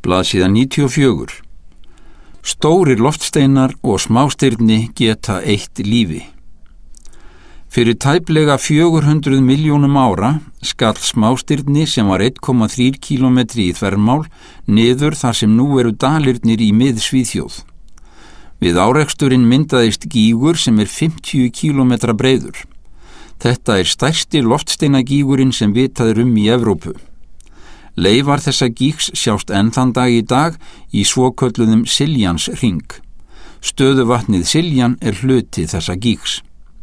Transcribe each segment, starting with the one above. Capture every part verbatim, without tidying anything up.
Blaðsíða níutíu og fjögur. Stórir loftsteinar og smástirni geta eytt lífi. Fyrir tæplega fjögur hundruð milljónum ára skall smástirni sem var einn komma þrír kílómetri í þvermál niður þar sem nú eru dalirnir í mið-Svíþjóð. Við áreksturinn myndaðist gígur sem er fimmtíu kílómetra breiður. Þetta er stærsti loftsteinagígurinn sem vitað er um í Evrópu. Leifar þessa gígs sjást enn þann dag í dag í svokölluðum Siljanshring. Stöðuvatnið Siljan er hluti þessa gígs.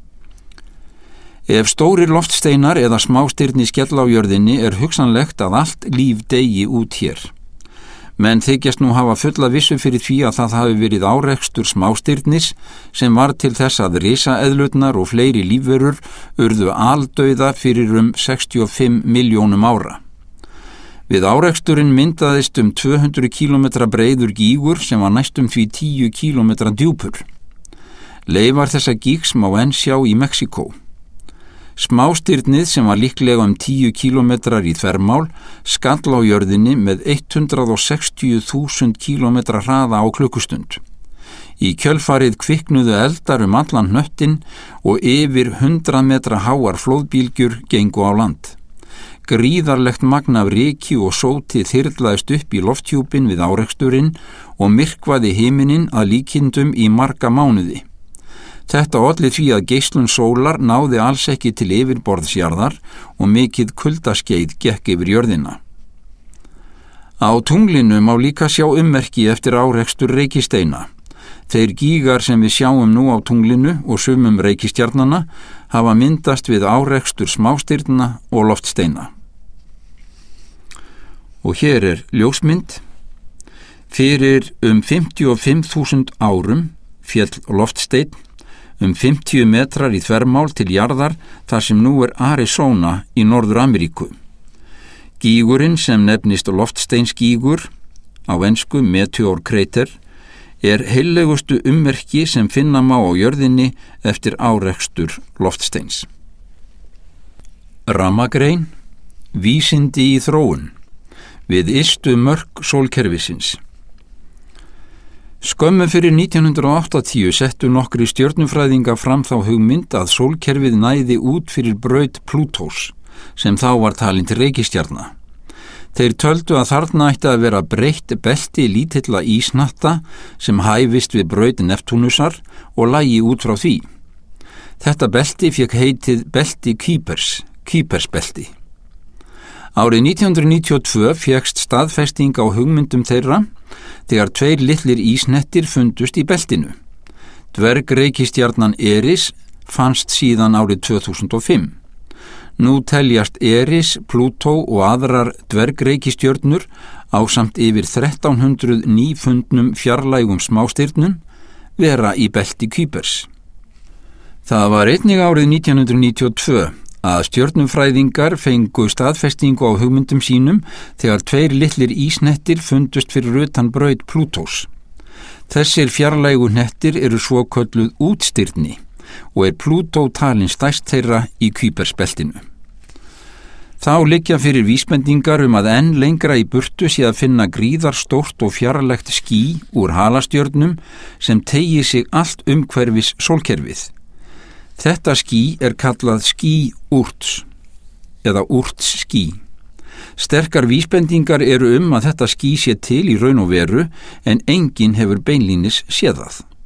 Ef stórir loftsteinar eða smástirni skella á jörðinni er hugsanlegt að allt líf deyi út hér. Menn þykjast nú hafa fulla vissu fyrir því að það hafi verið árekstur smástirnis sem var til þess að risaeðlurnar og fleiri lífverur urðu aldauða fyrir um sextíu og fimm milljónum ára. Við áreksturinn myndaðist um tvö hundruð kílómetra breiður gígur sem var næstum því tíu kílómetra djúpur. Leifar þessa gígs má enn sjá í Mexíkó. Smástirnið sem var líklega um tíu kílómetrar í þvermál skall á jörðinni með hundrað og sextíu þúsund kílómetra hraða á klukkustund. Í kjölfarið kviknuðu eldar um allan hnöttinn og yfir hundrað metra háar flóðbylgjur gengu á land. Gríðarlegt magn af ryki og sóti þyrlaðist upp í lofthjúpin við áreksturinn og myrkvaði himininn að líkindum í marga mánuði. Þetta olli því að geislun sólar náði alls ekki til yfirborðsjarðar og mikið kuldaskeið gekk yfir jörðina. Á tunglinu má líka sjá ummerki eftir árekstur reikisteina. Þeir gígar sem við sjáum nú á tunglinu og sumum reikistjarnanna hafa myndast við árekstur smástirna og loftsteina. Og hér er ljósmynd. Fyrir um fimmtíu og fimm þúsund árum féll loftsteinn um fimmtíu metrar í þvermál til jarðar þar sem nú er Arizona í Norður-Ameríku. Gígurinn sem nefnist loftsteinsgígur, á ensku meteor crater, er heillegustu ummerki sem finna má á jörðinni eftir árekstur loftsteins. Rammagrein, vísindi í þróun, við ystu mörk sólkerfisins. Skömmu fyrir nítján hundrað áttatíu settu nokkri stjörnufræðinga fram þá hugmynd að sólkerfið næði út fyrir braut Plútós, sem þá var talin til reikistjarna. Þeir töldu að þarna ætti að vera breitt belti lítilla ísnatta sem hæfist við braut Neptúnusar og lægi út frá því. Þetta belti fékk heitið belti Kuipers, Kuipersbelti. Árið nítján hundruð níutíu og tvö fékkst staðfesting á hugmyndum þeirra þegar tveir litlir ísnettir fundust í beltinu. Dvergreikistjarnan Eris fannst síðan árið tvö þúsund og fimm. Nú teljast Eris, Plútó og aðrar dvergreikistjörnur ásamt yfir þrettán hundruð nýfundnum fjarlægum smástirnum vera í belti Kuipers. Það var einnig árið nítján hundruð níutíu og tvö að stjörnufræðingar fengu staðfestingu á hugmyndum sínum þegar tveir litlir ísnettir fundust fyrir utan braut Plútós. Þessir fjarlægu hnettir eru svokölluð útstirni og er Plútó talin stærst þeirra í Kuipersbeltinu. Þá liggja fyrir vísbendingar um að enn lengra í burtu sé að finna gríðarstórt og fjarlægt ský úr halastjörnum sem tegi sig allt umhverfis sólkerfið. Þetta ský er kallað ský Urts eða Urts ský. Sterkar vísbendingar eru um að þetta ský sé til í raun og veru en enginn hefur beinlínis séð það.